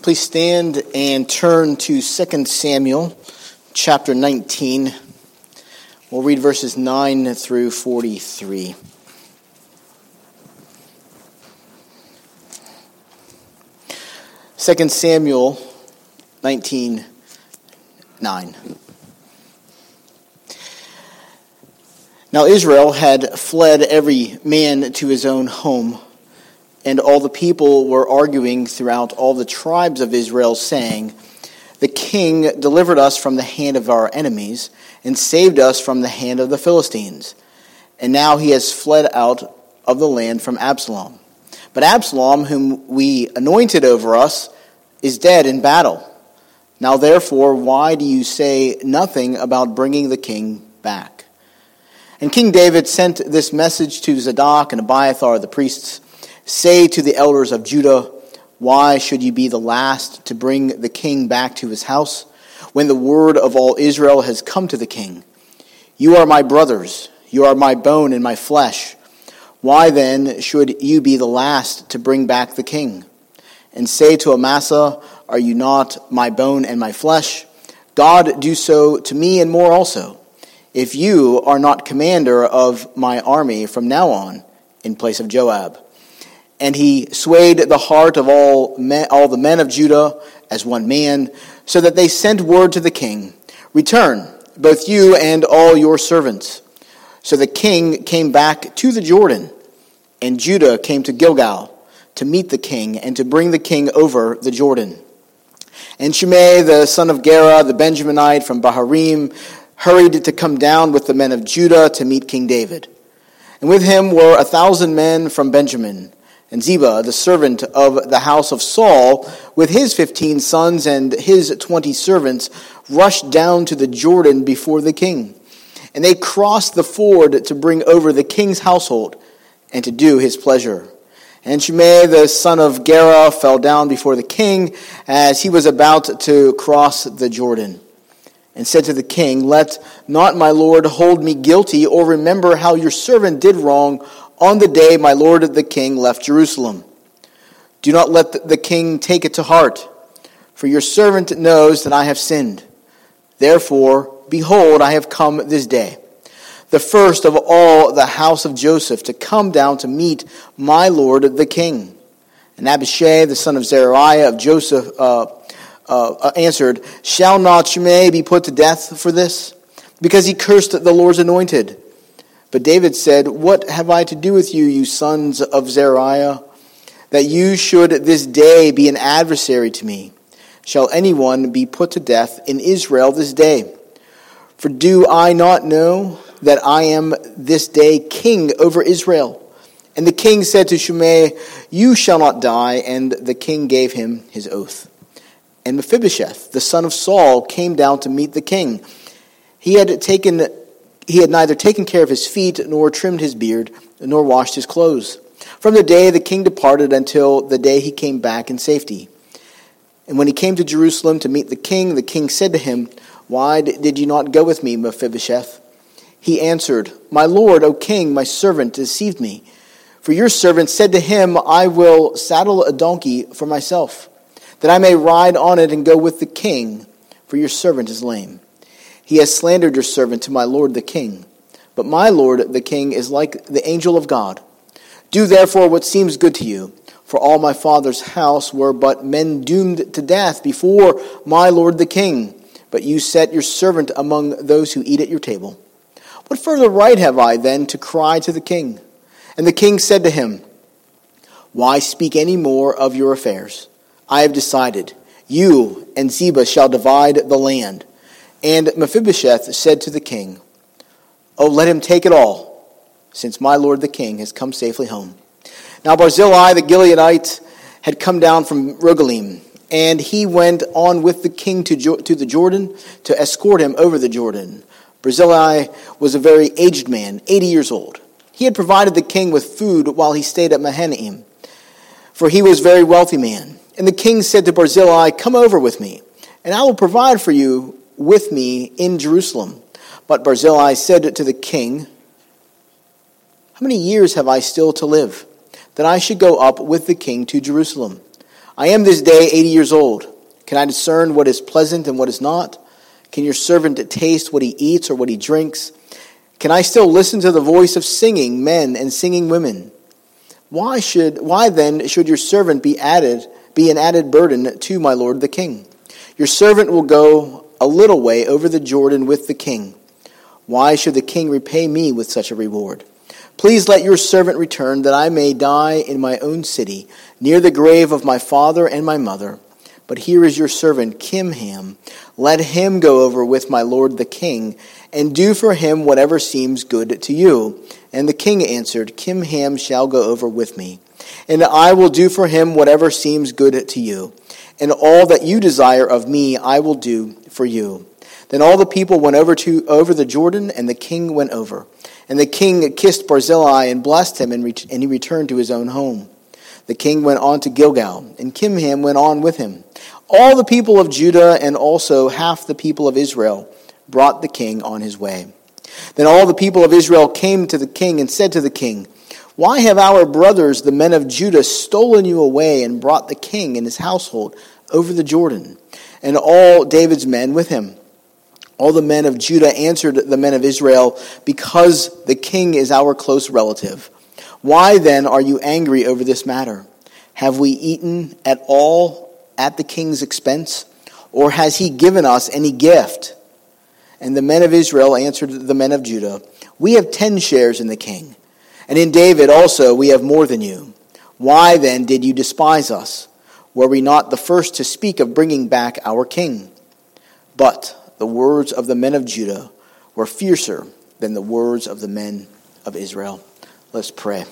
Please stand and turn to 2 Samuel chapter 19. We'll read verses 9 through 43. Second Samuel 19:9. Now Israel had fled every man to his own home, and all the people were arguing throughout all the tribes of Israel, saying, "The king delivered us from the hand of our enemies and saved us from the hand of the Philistines. And now he has fled out of the land from Absalom. But Absalom, whom we anointed over us, is dead in battle. Now therefore, why do you say nothing about bringing the king back?" And King David sent this message to Zadok and Abiathar the priests: "Say to the elders of Judah, why should you be the last to bring the king back to his house, when the word of all Israel has come to the king? You are my brothers, you are my bone and my flesh. Why then should you be the last to bring back the king? And say to Amasa, are you not my bone and my flesh? God do so to me and more also, if you are not commander of my army from now on in place of Joab." And he swayed the heart of all the men of Judah as one man, so that they sent word to the king, "Return, both you and all your servants." So the king came back to the Jordan, and Judah came to Gilgal to meet the king and to bring the king over the Jordan. And Shimei, the son of Gera, the Benjaminite from Baharim, hurried to come down with the men of Judah to meet King David. And with him were 1,000 men from Benjamin. And Ziba, the servant of the house of Saul, with his 15 sons and his 20 servants, rushed down to the Jordan before the king. And they crossed the ford to bring over the king's household and to do his pleasure. And Shimei, the son of Gera, fell down before the king as he was about to cross the Jordan, and said to the king, "Let not my lord hold me guilty, or remember how your servant did wrong on the day my lord the king left Jerusalem. Do not let the king take it to heart, for your servant knows that I have sinned. Therefore, behold, I have come this day, the first of all the house of Joseph, to come down to meet my lord the king." And Abishai, the son of Zeruiah of Joseph, answered, "Shall not Shimei be put to death for this? Because he cursed the Lord's anointed." But David said, "What have I to do with you, you sons of Zeruiah, that you should this day be an adversary to me? Shall anyone be put to death in Israel this day? For do I not know that I am this day king over Israel?" And the king said to Shimei, "You shall not die." And the king gave him his oath. And Mephibosheth, the son of Saul, came down to meet the king. He had neither taken care of his feet, nor trimmed his beard, nor washed his clothes, from the day the king departed until the day he came back in safety. And when he came to Jerusalem to meet the king said to him, "Why did you not go with me, Mephibosheth?" He answered, "My lord, O king, my servant deceived me. For your servant said to him, I will saddle a donkey for myself, that I may ride on it and go with the king, for your servant is lame. He has slandered your servant to my lord the king. But my lord the king is like the angel of God. Do therefore what seems good to you. For all my father's house were but men doomed to death before my lord the king. But you set your servant among those who eat at your table. What further right have I then to cry to the king?" And the king said to him, "Why speak any more of your affairs? I have decided. You and Ziba shall divide the land." And Mephibosheth said to the king, "Oh, let him take it all, since my lord the king has come safely home." Now Barzillai the Gileadite had come down from Rogelim, and he went on with the king to the Jordan to escort him over the Jordan. Barzillai was a very aged man, 80 years old. He had provided the king with food while he stayed at Mahanaim, for he was a very wealthy man. And the king said to Barzillai, "Come over with me, and I will provide for you with me in Jerusalem." But Barzillai said to the king, "How many years have I still to live, that I should go up with the king to Jerusalem? I am this day 80 years old. Can I discern what is pleasant and what is not? Can your servant taste what he eats or what he drinks? Can I still listen to the voice of singing men and singing women? Why then should your servant be an added burden to my lord the king? Your servant will go a little way over the Jordan with the king. Why should the king repay me with such a reward? Please let your servant return, that I may die in my own city, near the grave of my father and my mother. But here is your servant Kimham. Let him go over with my lord the king, and do for him whatever seems good to you. And the king answered, Kimham shall go over with me, and I will do for him whatever seems good to you. And all that you desire of me I will do for you. Then all the people went over the Jordan, and the king went over. And the king kissed Barzillai and blessed him, and he returned to his own home. The king went on to Gilgal, and Kimham went on with him. All the people of Judah and also half the people of Israel brought the king on his way. Then all the people of Israel came to the king and said to the king, Why have our brothers, the men of Judah, stolen you away and brought the king and his household over the Jordan, and all David's men with him? All the men of Judah answered the men of Israel, Because the king is our close relative. Why then are you angry over this matter? Have we eaten at all at the king's expense? Or has he given us any gift? And the men of Israel answered the men of Judah, We have 10 shares in the king, and in David also we have more than you. Why then did you despise us? Were we not the first to speak of bringing back our king? But the words of the men of Judah were fiercer than the words of the men of Israel. Let's pray.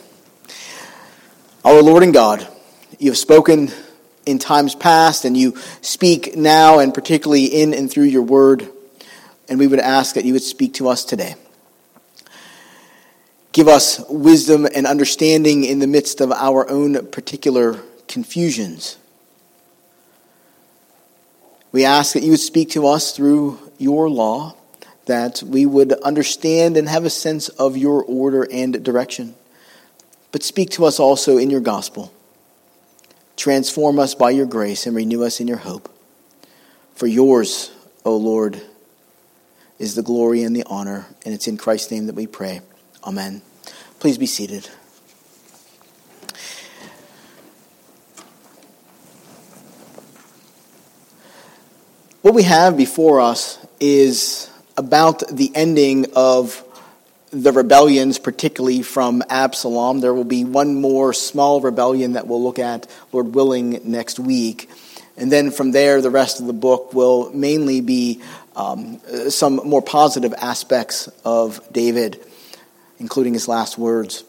Our Lord and God, you have spoken in times past, and you speak now, and particularly in and through your word. And we would ask that you would speak to us today. Give us wisdom and understanding in the midst of our own particular confusions. We ask that you would speak to us through your law, that we would understand and have a sense of your order and direction. But speak to us also in your gospel. Transform us by your grace and renew us in your hope. For yours, O Lord, is the glory and the honor, and it's in Christ's name that we pray. Amen. Please be seated. What we have before us is about the ending of the rebellions, particularly from Absalom. There will be one more small rebellion that we'll look at, Lord willing, next week. And then from there, the rest of the book will mainly be some more positive aspects of David, including his last words.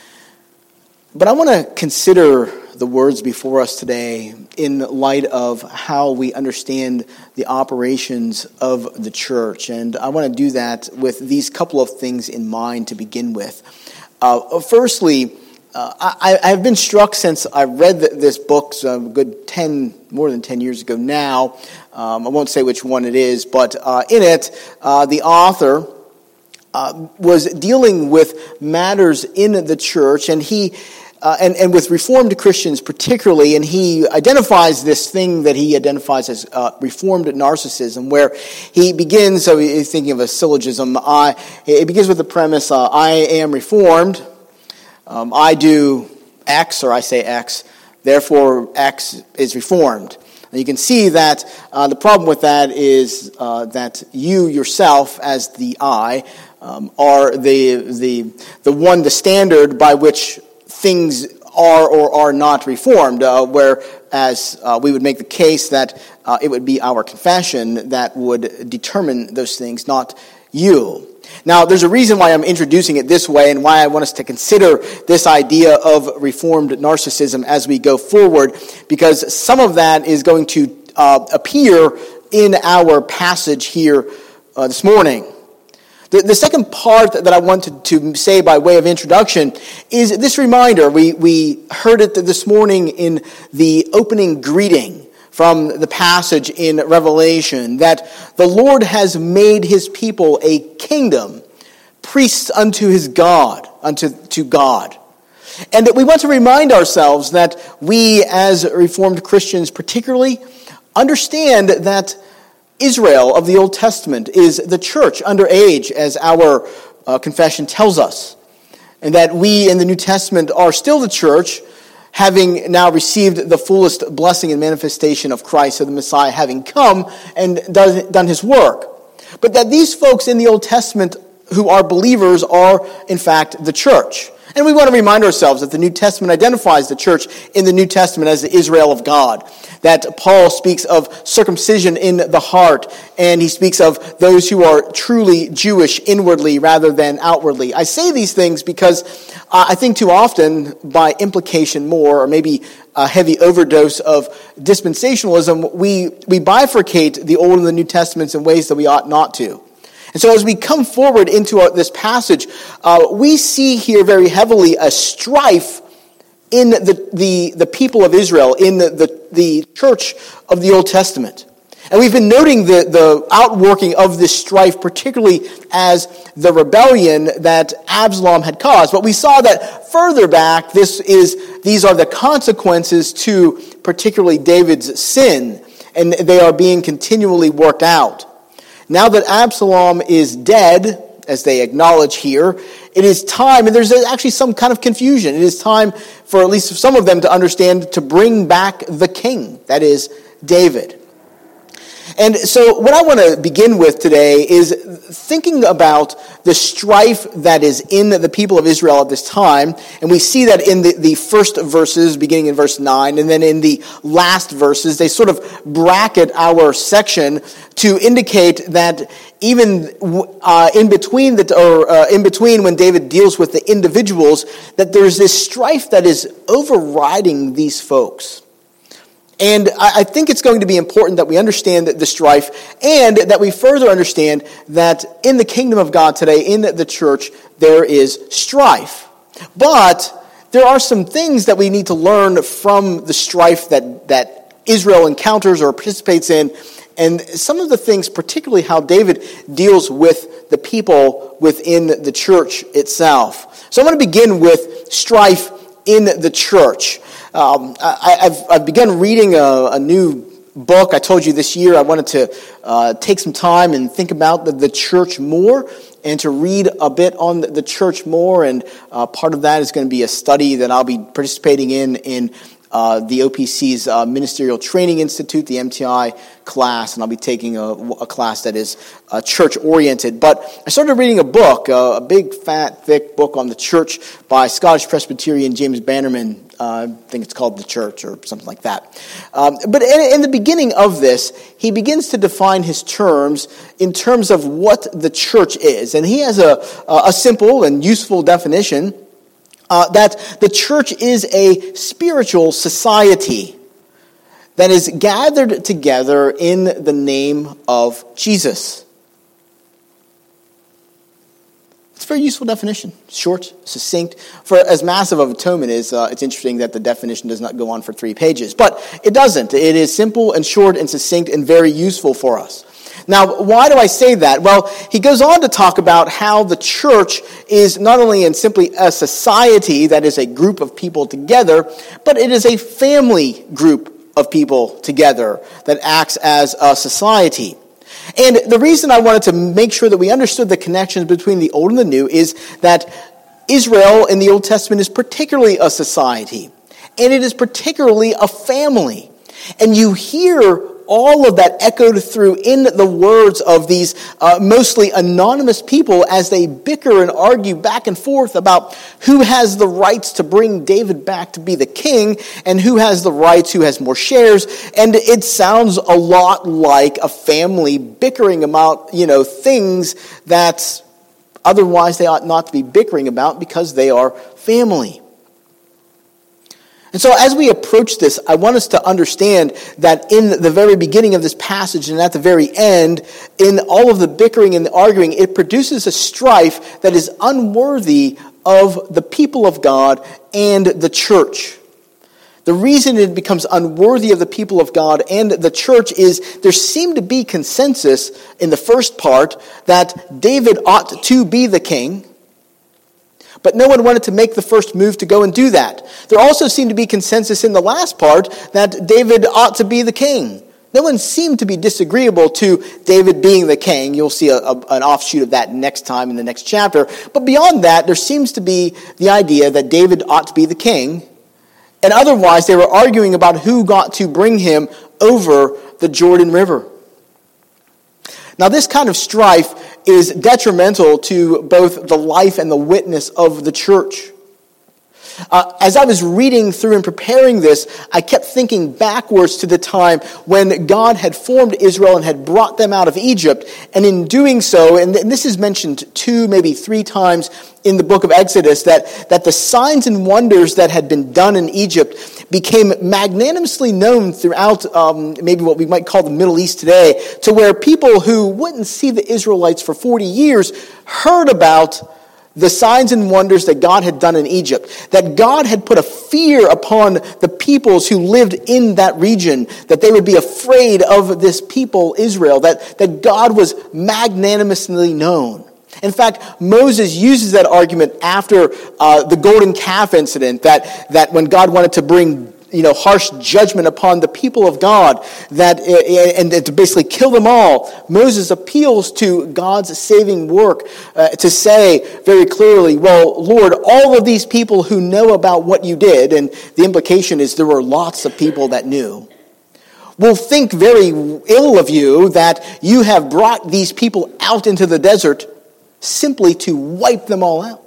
But I want to consider the words before us today in light of how we understand the operations of the church. And I want to do that with these couple of things in mind to begin with. Firstly, I have been struck since I read this book more than 10 years ago now. I won't say which one it is, but in it, the author was dealing with matters in the church, and he and with Reformed Christians particularly, and he identifies this thing that he identifies as Reformed narcissism, where he begins, so he's thinking of a syllogism, it begins with the premise, I am Reformed, I do X, or I say X, therefore X is Reformed. And you can see that the problem with that is that you yourself, as the I, are the one, the standard by which things are or are not reformed, whereas we would make the case that it would be our confession that would determine those things, not you. Now, there's a reason why I'm introducing it this way and why I want us to consider this idea of Reformed narcissism as we go forward, because some of that is going to appear in our passage here this morning. The second part that I wanted to say by way of introduction is this reminder. We heard it this morning in the opening greeting from the passage in Revelation, that the Lord has made his people a kingdom, priests unto his God, unto God. And that we want to remind ourselves that we as Reformed Christians particularly understand that Israel of the Old Testament is the church under age, as our confession tells us. And that we in the New Testament are still the church, having now received the fullest blessing and manifestation of Christ, of the Messiah having come and done his work. But that these folks in the Old Testament who are believers are, in fact, the church. And we want to remind ourselves that the New Testament identifies the church in the New Testament as the Israel of God. That Paul speaks of circumcision in the heart, and he speaks of those who are truly Jewish inwardly rather than outwardly. I say these things because I think too often, by implication more, or maybe a heavy overdose of dispensationalism, we bifurcate the Old and the New Testaments in ways that we ought not to. And so as we come forward into this passage, we see here very heavily a strife in the people of Israel, in the church of the Old Testament. And we've been noting the outworking of this strife, particularly as the rebellion that Absalom had caused. But we saw that further back, these are the consequences to particularly David's sin, and they are being continually worked out. Now that Absalom is dead, as they acknowledge here, it is time, and there's actually some kind of confusion, it is time for at least some of them to understand to bring back the king, that is, David. And so what I want to begin with today is thinking about the strife that is in the people of Israel at this time. And we see that in the first verses, beginning in verse 9, and then in the last verses, they sort of bracket our section to indicate that even in between when David deals with the individuals, that there's this strife that is overriding these folks. And I think it's going to be important that we understand the strife, and that we further understand that in the kingdom of God today, in the church, there is strife. But there are some things that we need to learn from the strife that Israel encounters or participates in, and some of the things, particularly how David deals with the people within the church itself. So I'm going to begin with strife in the church. I've begun reading a new book. I told you this year I wanted to take some time and think about the church more and to read a bit on the church more. And part of that is going to be a study that I'll be participating in the OPC's Ministerial Training Institute, the MTI class, and I'll be taking a class that is church-oriented. But I started reading a book, a big, fat, thick book on the church by Scottish Presbyterian James Bannerman. I think it's called The Church or something like that. But in the beginning of this, he begins to define his terms in terms of what the church is. And he has a simple and useful definition that the church is a spiritual society that is gathered together in the name of Jesus. It's a very useful definition. Short, succinct. For as massive of a tome it is, it's interesting that the definition does not go on for 3 pages. But it doesn't. It is simple and short and succinct and very useful for us. Now, why do I say that? Well, he goes on to talk about how the church is not only and simply a society that is a group of people together, but it is a family group of people together that acts as a society. And the reason I wanted to make sure that we understood the connections between the Old and the New is that Israel in the Old Testament is particularly a society, and it is particularly a family. And you hear all of that echoed through in the words of these mostly anonymous people as they bicker and argue back and forth about who has the rights to bring David back to be the king and who has the rights, who has more shares. And it sounds a lot like a family bickering about, things that otherwise they ought not to be bickering about because they are family. And so as we approach this, I want us to understand that in the very beginning of this passage and at the very end, in all of the bickering and the arguing, it produces a strife that is unworthy of the people of God and the church. The reason it becomes unworthy of the people of God and the church is there seemed to be consensus in the first part that David ought to be the king. But no one wanted to make the first move to go and do that. There also seemed to be consensus in the last part that David ought to be the king. No one seemed to be disagreeable to David being the king. You'll see an offshoot of that next time in the next chapter. But beyond that, there seems to be the idea that David ought to be the king. And otherwise, they were arguing about who got to bring him over the Jordan River. Now, this kind of strife is detrimental to both the life and the witness of the church. As I was reading through and preparing this, I kept thinking backwards to the time when God had formed Israel and had brought them out of Egypt. And in doing so, and this is mentioned 2, maybe 3 times in the book of Exodus, that the signs and wonders that had been done in Egypt became magnanimously known throughout maybe what we might call the Middle East today, to where people who wouldn't see the Israelites for 40 years heard about the signs and wonders that God had done in Egypt, that God had put a fear upon the peoples who lived in that region, that they would be afraid of this people, Israel, that God was magnanimously known. In fact, Moses uses that argument after the golden calf incident, that when God wanted to bring harsh judgment upon the people of God, and to basically kill them all. Moses appeals to God's saving work to say very clearly, well, Lord, all of these people who know about what you did, and the implication is there were lots of people that knew, will think very ill of you that you have brought these people out into the desert simply to wipe them all out.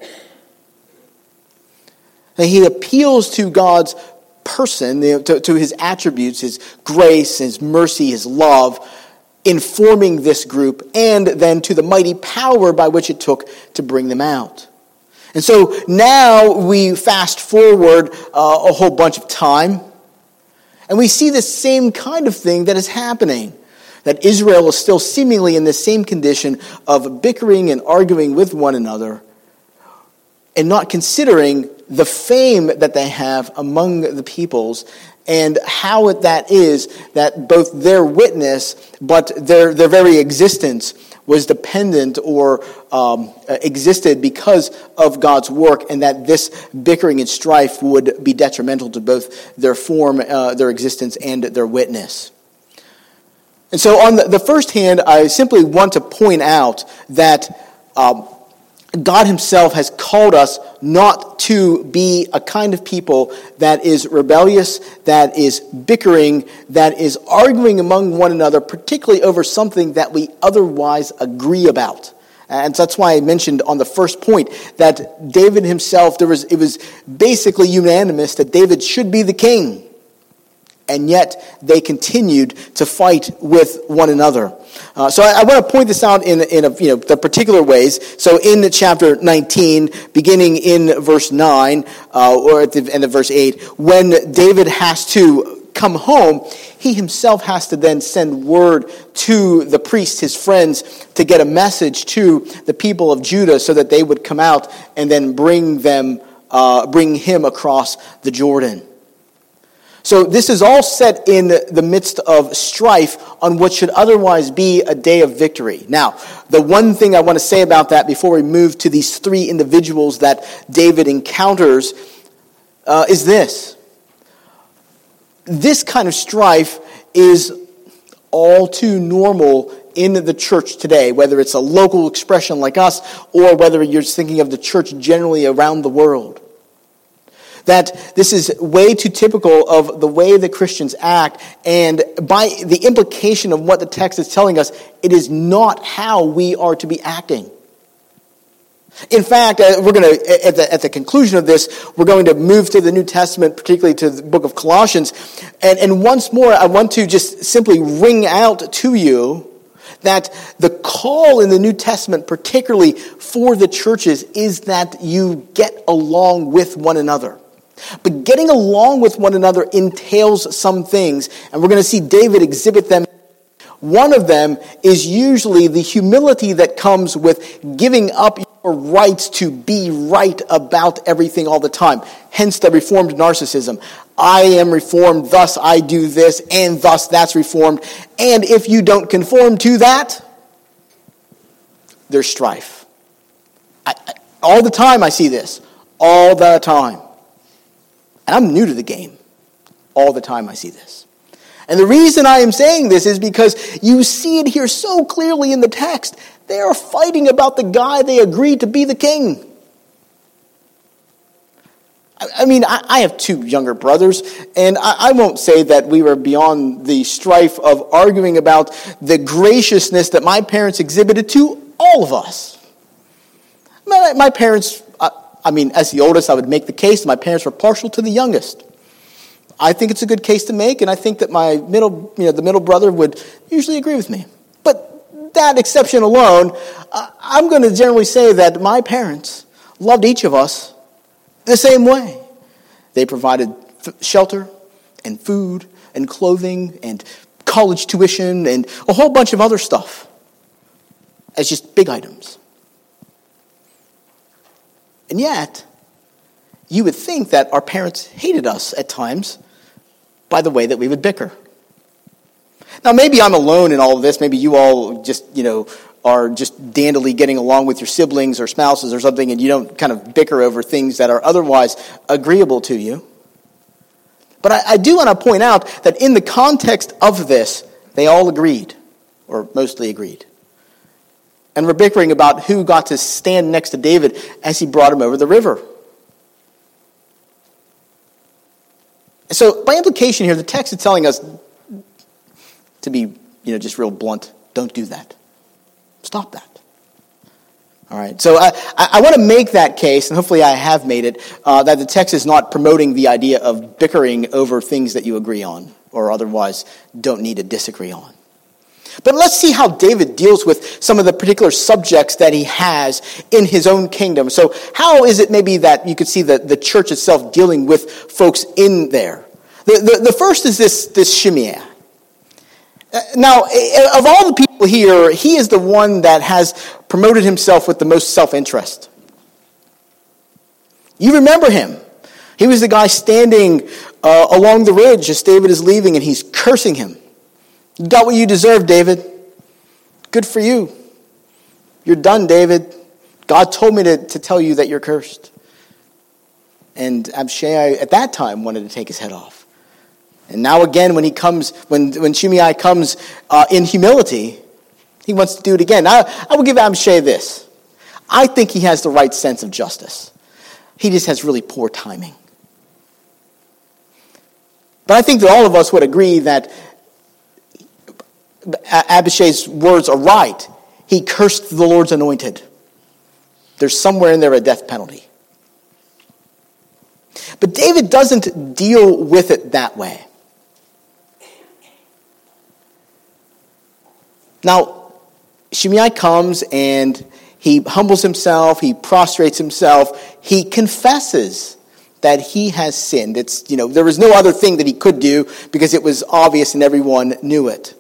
And he appeals to God's person, to his attributes, his grace, his mercy, his love, in forming this group, and then to the mighty power by which it took to bring them out. And so now we fast forward a whole bunch of time, and we see the same kind of thing that is happening. That Israel is still seemingly in the same condition of bickering and arguing with one another, and not considering the fame that they have among the peoples, and how that is that both their witness, but their very existence was dependent or existed because of God's work, and that this bickering and strife would be detrimental to both their form, their existence, and their witness. And so on the first hand, I simply want to point out that God himself has called us not to be a kind of people that is rebellious, that is bickering, that is arguing among one another, particularly over something that we otherwise agree about. And so that's why I mentioned on the first point that David himself, it was basically unanimous that David should be the king. And yet they continued to fight with one another. So I want to point this out in the particular ways. So in chapter 19, beginning in verse 9, or at the end of verse 8, when David has to come home, he himself has to then send word to the priests, his friends, to get a message to the people of Judah so that they would come out and then bring him across the Jordan. So this is all set in the midst of strife on what should otherwise be a day of victory. Now, the one thing I want to say about that before we move to these 3 individuals that David encounters is this. This kind of strife is all too normal in the church today, whether it's a local expression like us or whether you're thinking of the church generally around the world. That this is way too typical of the way the Christians act, and by the implication of what the text is telling us, it is not how we are to be acting. In fact, we're going to, at the conclusion of this, we're going to move to the New Testament, particularly to the book of Colossians, and once more, I want to just simply ring out to you that the call in the New Testament, particularly for the churches, is that you get along with one another. But getting along with one another entails some things, and we're going to see David exhibit them. One of them is usually the humility that comes with giving up your rights to be right about everything all the time. Hence the reformed narcissism. I am reformed, thus I do this, and thus that's reformed. And if you don't conform to that, there's strife. All the time I see this. all the time. And I'm new to the game. All the time I see this. And the reason I am saying this is because you see it here so clearly in the text. They are fighting about the guy they agreed to be the king. I mean, I have two younger brothers, and I won't say that we were beyond the strife of arguing about the graciousness that my parents exhibited to all of us. My parents, as the oldest, I would make the case my parents were partial to the youngest. I think it's a good case to make, and I think that my the middle brother would usually agree with me. But that exception alone, I'm going to generally say that my parents loved each of us the same way. They provided shelter and food and clothing and college tuition and a whole bunch of other stuff as just big items. And yet, you would think that our parents hated us at times by the way that we would bicker. Now, maybe I'm alone in all of this. Maybe you all just, are just dandily getting along with your siblings or spouses or something, and you don't kind of bicker over things that are otherwise agreeable to you. But I do want to point out that in the context of this, they all agreed, or mostly agreed. And we're bickering about who got to stand next to David as he brought him over the river. So by implication here, the text is telling us to be, just real blunt, don't do that. Stop that. All right, so I want to make that case, and hopefully I have made it, that the text is not promoting the idea of bickering over things that you agree on or otherwise don't need to disagree on. But let's see how David deals with some of the particular subjects that he has in his own kingdom. So how is it maybe that you could see the church itself dealing with folks in there? The first is this Shimei. Now, of all the people here, he is the one that has promoted himself with the most self-interest. You remember him. He was the guy standing along the ridge as David is leaving, and he's cursing him. You got what you deserve, David. Good for you. You're done, David. God told me to tell you that you're cursed. And Abishai at that time wanted to take his head off. And now again, when Shimei comes in humility, he wants to do it again. I will give Abishai this. I think he has the right sense of justice. He just has really poor timing. But I think that all of us would agree that Abishai's words are right. He cursed the Lord's anointed. There's somewhere in there a death penalty. But David doesn't deal with it that way. Now, Shimei comes and he humbles himself, he prostrates himself, he confesses that he has sinned. There was no other thing that he could do because it was obvious and everyone knew it.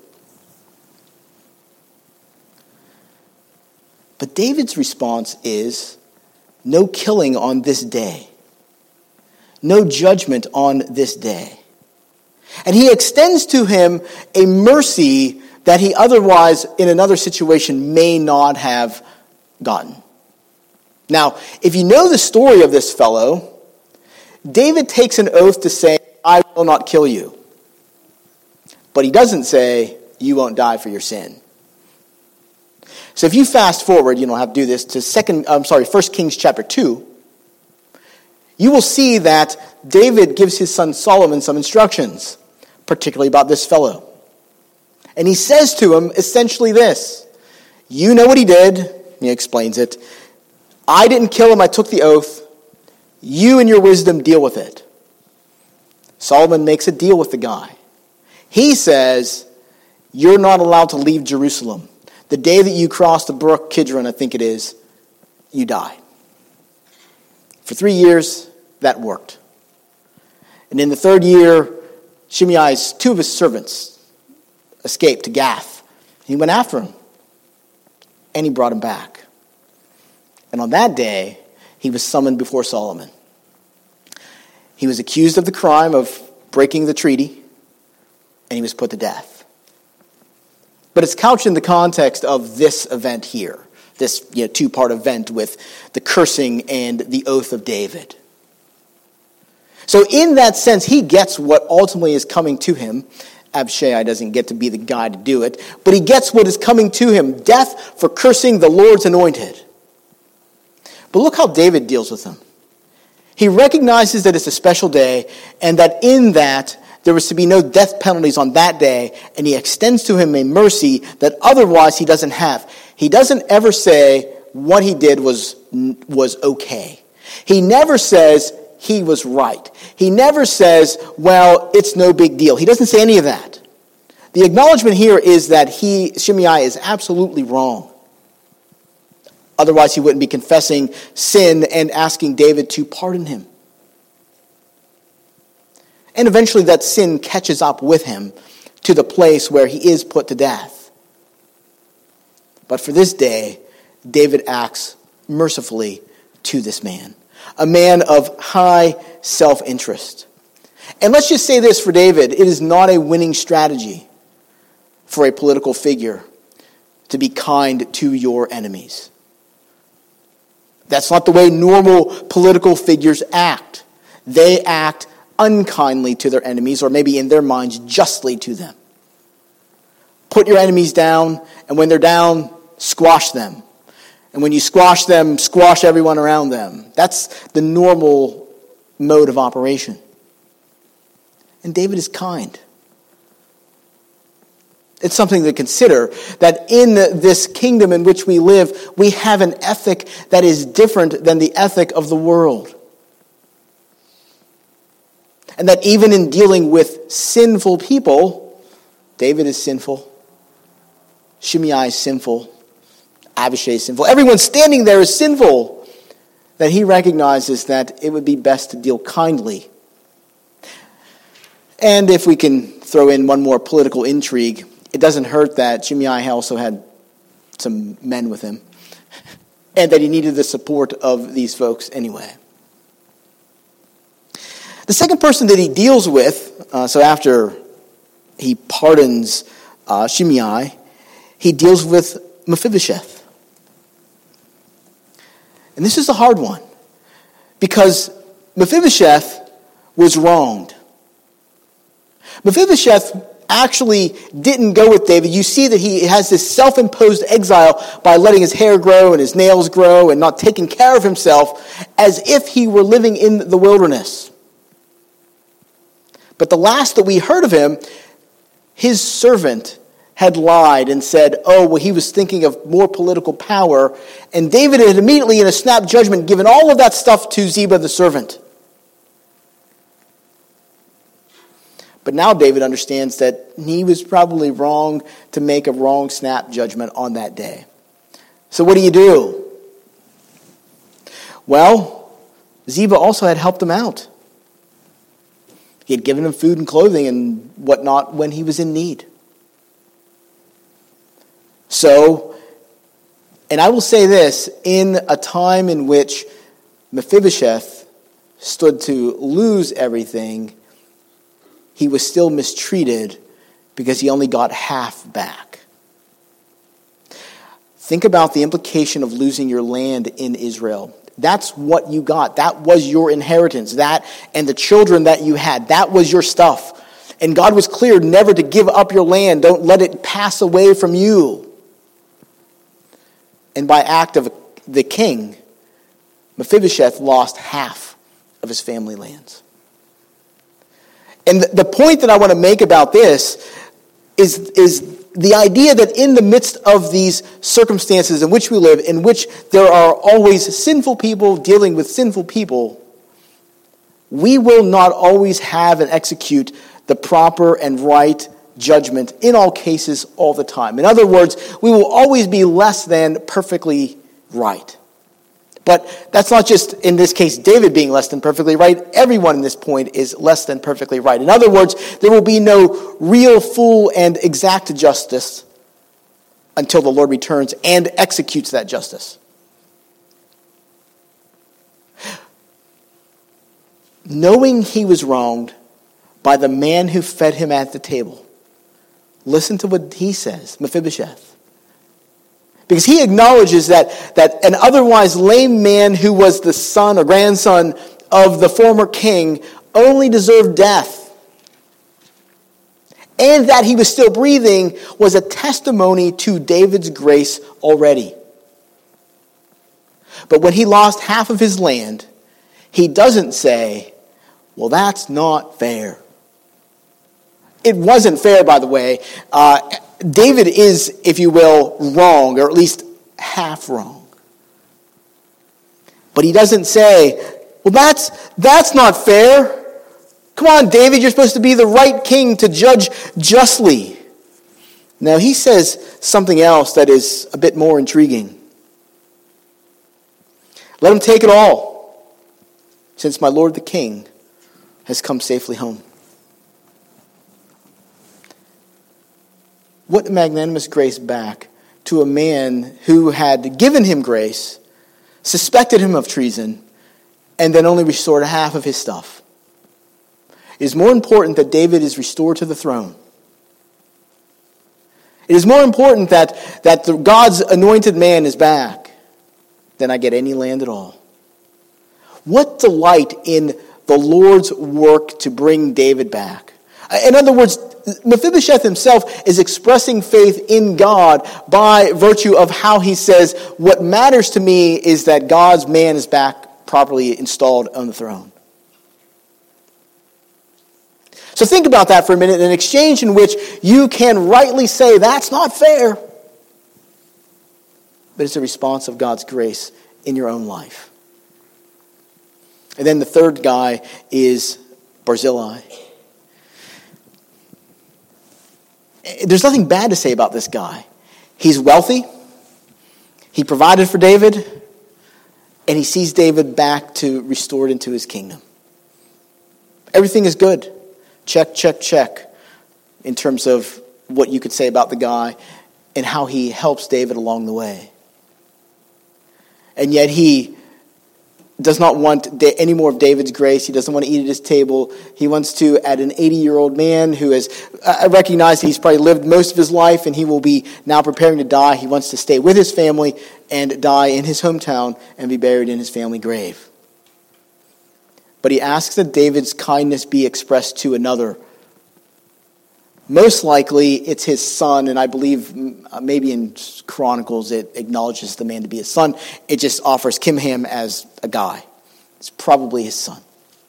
But David's response is, no killing on this day. No judgment on this day. And he extends to him a mercy that he otherwise, in another situation, may not have gotten. Now, if you know the story of this fellow, David takes an oath to say, I will not kill you. But he doesn't say, you won't die for your sin. So if you fast forward, you don't have to do this, to 1 Kings chapter 2, you will see that David gives his son Solomon some instructions, particularly about this fellow. And he says to him essentially this, you know what he did, he explains it, I didn't kill him, I took the oath, you in your wisdom deal with it. Solomon makes a deal with the guy. He says, you're not allowed to leave Jerusalem. The day that you cross the brook Kidron, I think it is, you die. For 3 years, that worked. And in the third year, Shimei's two of his servants escaped to Gath. He went after him. And he brought him back. And on that day, he was summoned before Solomon. He was accused of the crime of breaking the treaty, and he was put to death. But it's couched in the context of this event here. This two-part event with the cursing and the oath of David. So in that sense, he gets what ultimately is coming to him. Abishai doesn't get to be the guy to do it, but he gets what is coming to him, death for cursing the Lord's anointed. But look how David deals with him. He recognizes that it's a special day, and that in that there was to be no death penalties on that day, and he extends to him a mercy that otherwise he doesn't have. He doesn't ever say what he did was okay. He never says he was right. He never says, well, it's no big deal. He doesn't say any of that. The acknowledgement here is that Shimei is absolutely wrong. Otherwise, he wouldn't be confessing sin and asking David to pardon him. And eventually that sin catches up with him to the place where he is put to death. But for this day, David acts mercifully to this man, a man of high self-interest. And let's just say this for David, it is not a winning strategy for a political figure to be kind to your enemies. That's not the way normal political figures act. They act unkindly to their enemies, or maybe in their minds, justly to them. Put your enemies down, and when they're down, squash them. And when you squash them, squash everyone around them. That's the normal mode of operation. And David is kind. It's something to consider that in this kingdom in which we live, we have an ethic that is different than the ethic of the world. And that even in dealing with sinful people, David is sinful, Shimei is sinful, Abishai is sinful, everyone standing there is sinful, that he recognizes that it would be best to deal kindly. And if we can throw in one more political intrigue, it doesn't hurt that Shimei also had some men with him, and that he needed the support of these folks anyway. The second person that he deals with, so after he pardons Shimei, he deals with Mephibosheth. And this is a hard one, because Mephibosheth was wronged. Mephibosheth actually didn't go with David. You see that he has this self-imposed exile by letting his hair grow and his nails grow and not taking care of himself as if he were living in the wilderness. But the last that we heard of him, his servant had lied and said, he was thinking of more political power. And David had immediately, in a snap judgment, given all of that stuff to Ziba the servant. But now David understands that he was probably wrong to make a wrong snap judgment on that day. So what do? Well, Ziba also had helped him out. He had given him food and clothing and whatnot when he was in need. So, and I will say this, in a time in which Mephibosheth stood to lose everything, he was still mistreated because he only got half back. Think about the implication of losing your land in Israel. That's what you got. That was your inheritance. That and the children that you had. That was your stuff. And God was clear never to give up your land. Don't let it pass away from you. And by act of the king, Mephibosheth lost half of his family lands. And the point that I want to make about this is the idea that in the midst of these circumstances in which we live, in which there are always sinful people dealing with sinful people, we will not always have and execute the proper and right judgment in all cases all the time. In other words, we will always be less than perfectly right. But that's not just, in this case, David being less than perfectly right. Everyone in this point is less than perfectly right. In other words, there will be no real, full, and exact justice until the Lord returns and executes that justice. Knowing he was wronged by the man who fed him at the table, listen to what he says, Mephibosheth. Because he acknowledges that an otherwise lame man who was the son or grandson of the former king only deserved death. And that he was still breathing was a testimony to David's grace already. But when he lost half of his land, he doesn't say, well, that's not fair. It wasn't fair, by the way. David is, if you will, wrong, or at least half wrong. But he doesn't say, well, that's not fair. Come on, David, you're supposed to be the right king to judge justly. Now, he says something else that is a bit more intriguing. Let him take it all, since my lord the king has come safely home. What magnanimous grace back to a man who had given him grace, suspected him of treason, and then only restored half of his stuff. It is more important that David is restored to the throne. It is more important that God's anointed man is back than I get any land at all. What delight in the Lord's work to bring David back. In other words, Mephibosheth himself is expressing faith in God by virtue of how he says, what matters to me is that God's man is back properly installed on the throne. So think about that for a minute, an exchange in which you can rightly say, that's not fair. But it's a response of God's grace in your own life. And then the third guy is Barzillai. There's nothing bad to say about this guy. He's wealthy. He provided for David. And he sees David back to restored into his kingdom. Everything is good. Check, check, check. In terms of what you could say about the guy and how he helps David along the way. And yet he does not want any more of David's grace. He doesn't want to eat at his table. He wants to, at an 80-year-old man who has recognized he's probably lived most of his life and he will be now preparing to die, he wants to stay with his family and die in his hometown and be buried in his family grave. But he asks that David's kindness be expressed to another. Most likely it's his son, and I believe maybe in Chronicles it acknowledges the man to be his son. It just offers Kimham as a guy. It's probably his son.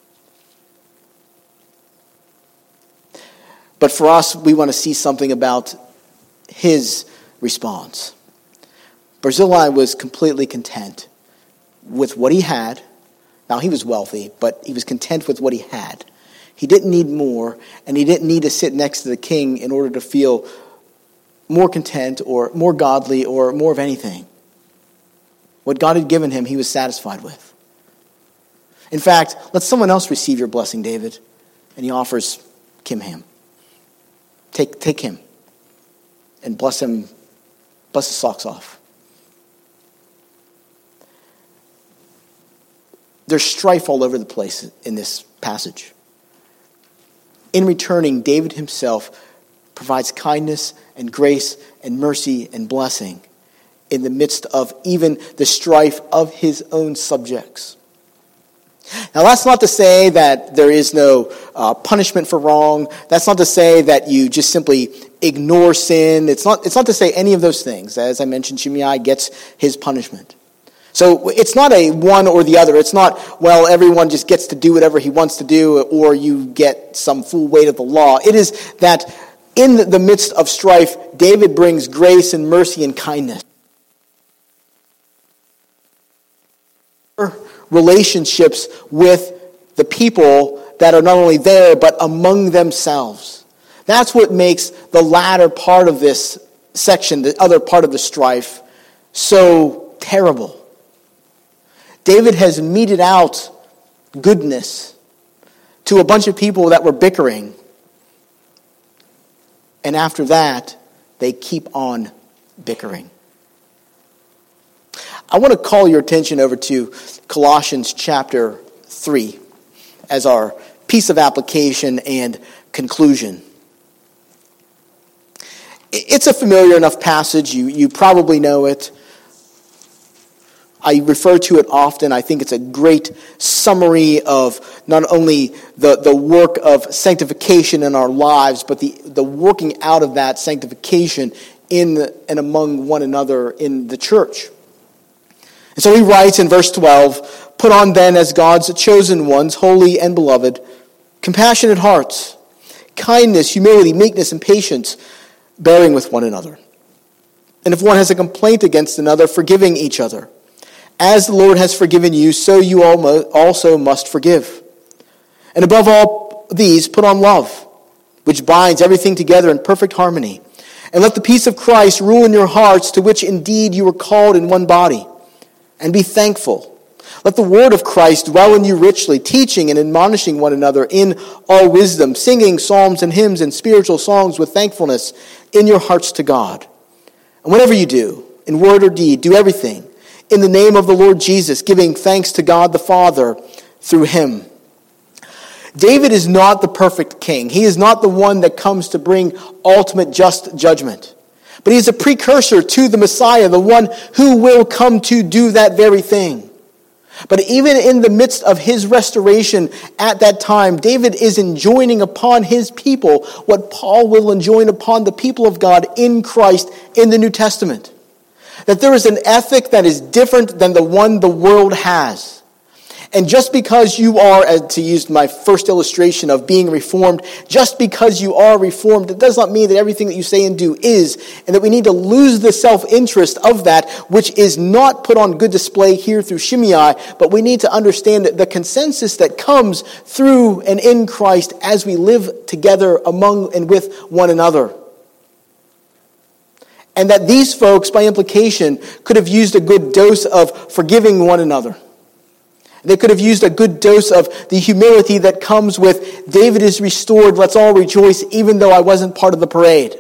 But for us, we want to see something about his response. Barzillai was completely content with what he had. Now, he was wealthy, but he was content with what he had. He didn't need more, and he didn't need to sit next to the king in order to feel more content or more godly or more of anything. What God had given him, he was satisfied with. In fact, let someone else receive your blessing, David. And he offers Kimham. Take him and bless him, bless his socks off. There's strife all over the place in this passage. In returning, David himself provides kindness and grace and mercy and blessing in the midst of even the strife of his own subjects. Now, that's not to say that there is no punishment for wrong. That's not to say that you just simply ignore sin. It's not to say any of those things. As I mentioned, Shimei gets his punishment. So it's not a one or the other. It's not, well, everyone just gets to do whatever he wants to do, or you get some full weight of the law. It is that in the midst of strife, David brings grace and mercy and kindness. Relationships with the people that are not only there, but among themselves. That's what makes the latter part of this section, the other part of the strife, so terrible. David has meted out goodness to a bunch of people that were bickering. And after that, they keep on bickering. I want to call your attention over to Colossians chapter 3 as our piece of application and conclusion. It's a familiar enough passage. You probably know it. I refer to it often. I think it's a great summary of not only the work of sanctification in our lives, but the working out of that sanctification in and among one another in the church. And so he writes in verse 12, "Put on then as God's chosen ones, holy and beloved, compassionate hearts, kindness, humility, meekness, and patience, bearing with one another. And if one has a complaint against another, forgiving each other. As the Lord has forgiven you, so you also must forgive. And above all these, put on love, which binds everything together in perfect harmony. And let the peace of Christ rule in your hearts, to which indeed you were called in one body. And be thankful. Let the word of Christ dwell in you richly, teaching and admonishing one another in all wisdom, singing psalms and hymns and spiritual songs with thankfulness in your hearts to God. And whatever you do, in word or deed, do everything in the name of the Lord Jesus, giving thanks to God the Father through him." David is not the perfect king. He is not the one that comes to bring ultimate just judgment. But he is a precursor to the Messiah, the one who will come to do that very thing. But even in the midst of his restoration at that time, David is enjoining upon his people what Paul will enjoin upon the people of God in Christ in the New Testament. That there is an ethic that is different than the one the world has. And just because you are, to use my first illustration of being reformed, just because you are reformed, it does not mean that everything that you say and do is, and that we need to lose the self-interest of that, which is not put on good display here through Shimei, but we need to understand the consensus that comes through and in Christ as we live together among and with one another. And that these folks, by implication, could have used a good dose of forgiving one another. They could have used a good dose of the humility that comes with David is restored, let's all rejoice, even though I wasn't part of the parade.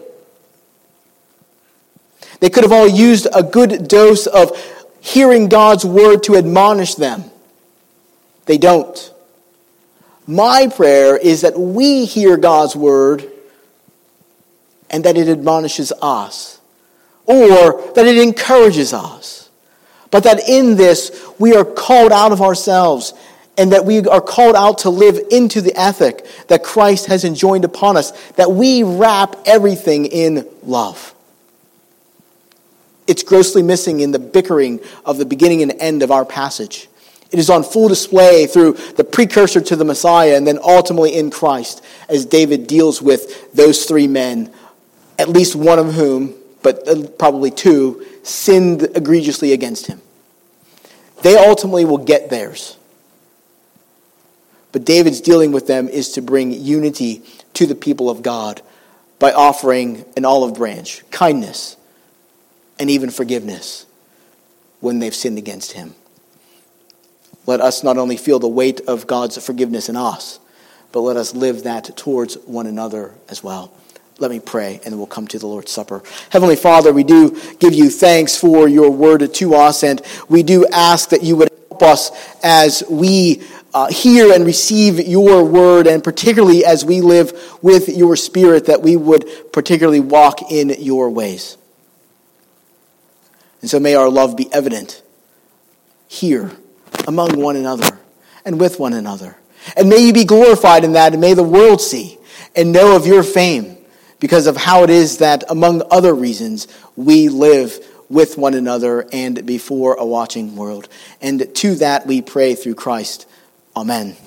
They could have all used a good dose of hearing God's word to admonish them. They don't. My prayer is that we hear God's word and that it admonishes us, or that it encourages us. But that in this, we are called out of ourselves, and that we are called out to live into the ethic that Christ has enjoined upon us, that we wrap everything in love. It's grossly missing in the bickering of the beginning and end of our passage. It is on full display through the precursor to the Messiah, and then ultimately in Christ, as David deals with those three men, at least one of whom, but probably two, sinned egregiously against him. They ultimately will get theirs. But David's dealing with them is to bring unity to the people of God by offering an olive branch, kindness, and even forgiveness when they've sinned against him. Let us not only feel the weight of God's forgiveness in us, but let us live that towards one another as well. Let me pray, and then we'll come to the Lord's Supper. Heavenly Father, we do give you thanks for your word to us, and we do ask that you would help us as we hear and receive your word, and particularly as we live with your Spirit, that we would particularly walk in your ways. And so may our love be evident here among one another and with one another. And may you be glorified in that, and may the world see and know of your fame, because of how it is that, among other reasons, we live with one another and before a watching world. And to that we pray through Christ. Amen.